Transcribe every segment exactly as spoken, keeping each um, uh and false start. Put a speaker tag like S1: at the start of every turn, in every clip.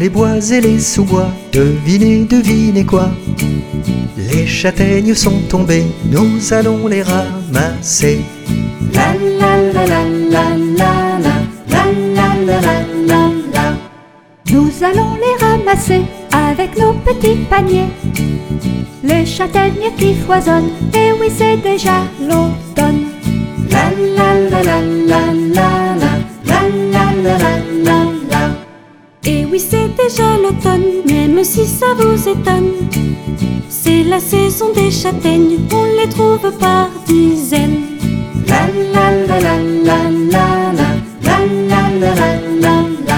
S1: les bois et les sous-bois, devinez, devinez quoi? Les châtaignes sont tombées, nous allons les ramasser.
S2: La la la la la la la la la la la la la. Nous allons les ramasser avec nos petits paniers. Les châtaignes qui foisonnent, et oui c'est déjà l'automne. La la la la la la la la la la la la la. Et oui c'est déjà l'automne, même si ça vous étonne. C'est la saison des châtaignes, on les trouve par dizaines. La la la la la la la la la la la la la.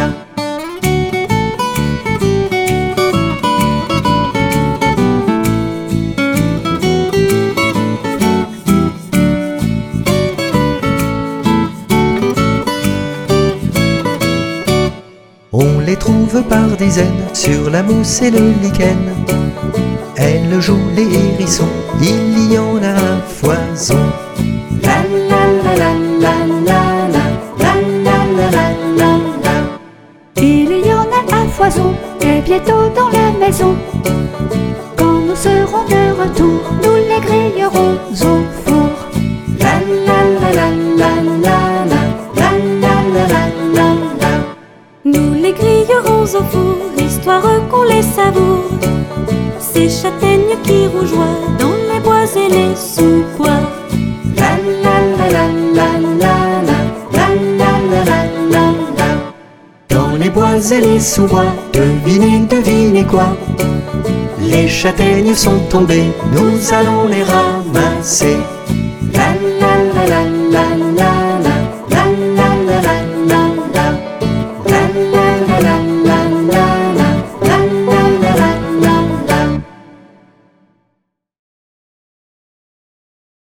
S1: On les trouve par dizaines sur la mousse et le lichen. Elles jouent les hérissons, il y en a à foison.
S2: La la la la la la la la la la la la la. Il y en a à foison et bientôt dans la maison. Quand nous serons de retour, nous les grillerons au four. La la la la la la la la la la la la la. Nous les grillerons au four, histoire qu'on les savoure. Ces châtaignes qui rougeoient dans les bois et les sous-bois. La la la la la la la la la la la la la.
S1: Dans les bois et les sous-bois, devinez, devinez quoi? Les châtaignes sont tombées, nous allons les ramasser.
S2: La la la la